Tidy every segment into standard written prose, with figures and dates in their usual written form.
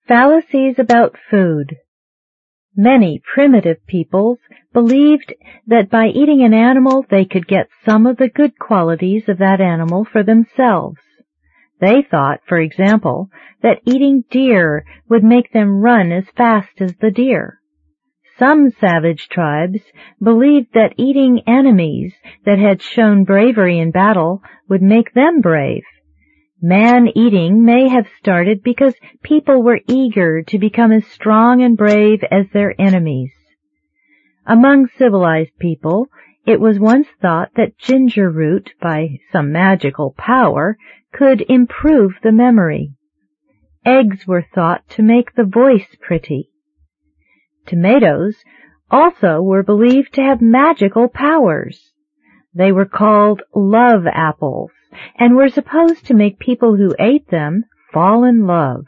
Fallacies about food. Many primitive peoples believed that by eating an animal they could get some of the good qualities of that animal for themselves. They thought, for example, that eating deer would make them run as fast as the deer. Some savage tribes believed that eating enemies that had shown bravery in battle would make them brave. Man-eating may have started because people were eager to become as strong and brave as their enemies. Among civilized people, it was once thought that ginger root, by some magical power, could improve the memory. Eggs were thought to make the voice pretty. Tomatoes also were believed to have magical powers. They were called love apples and were supposed to make people who ate them fall in love.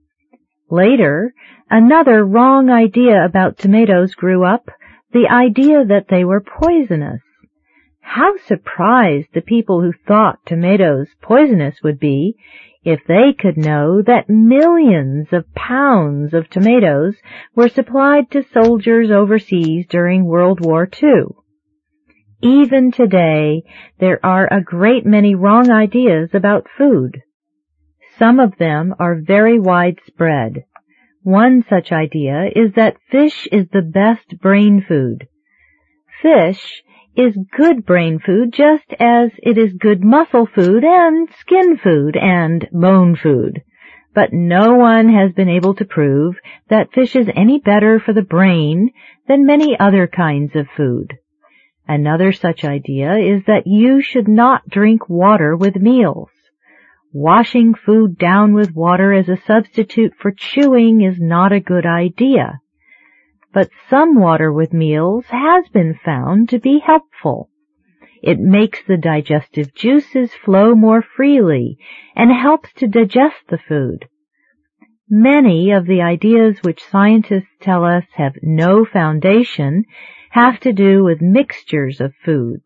Later, another wrong idea about tomatoes grew up, the idea that they were poisonous. How surprised the people who thought tomatoes poisonous would be if they could know that millions of pounds of tomatoes were supplied to soldiers overseas during World War II. Even today, there are a great many wrong ideas about food. Some of them are very widespread. One such idea is that fish is the best brain food. Fish is good brain food just as it is good muscle food and skin food and bone food. But no one has been able to prove that fish is any better for the brain than many other kinds of food. Another such idea is that you should not drink water with meals. Washing food down with water as a substitute for chewing is not a good idea. But some water with meals has been found to be helpful. It makes the digestive juices flow more freely and helps to digest the food. Many of the ideas which scientists tell us have no foundation have to do with mixtures of foods.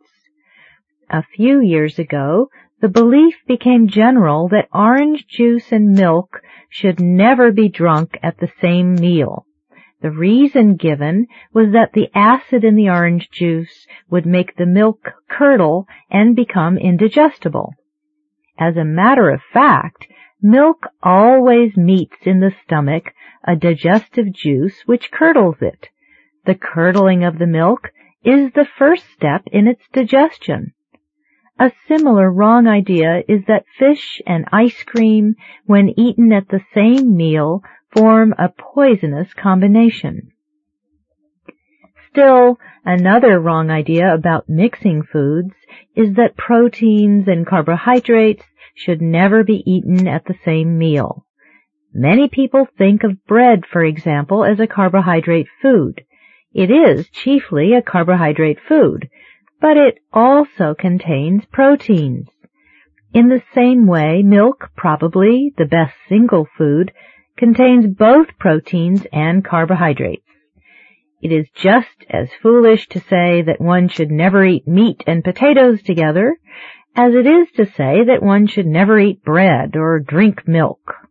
A few years ago, the belief became general that orange juice and milk should never be drunk at the same meal. The reason given was that the acid in the orange juice would make the milk curdle and become indigestible. As a matter of fact, milk always meets in the stomach a digestive juice which curdles it. The curdling of the milk is the first step in its digestion. A similar wrong idea is that fish and ice cream, when eaten at the same meal, form a poisonous combination. Still, another wrong idea about mixing foods is that proteins and carbohydrates should never be eaten at the same meal. Many people think of bread, for example, as a carbohydrate food. It is chiefly a carbohydrate food, but it also contains proteins. In the same way, milk, probably the best single food, contains both proteins and carbohydrates. It is just as foolish to say that one should never eat meat and potatoes together as it is to say that one should never eat bread or drink milk.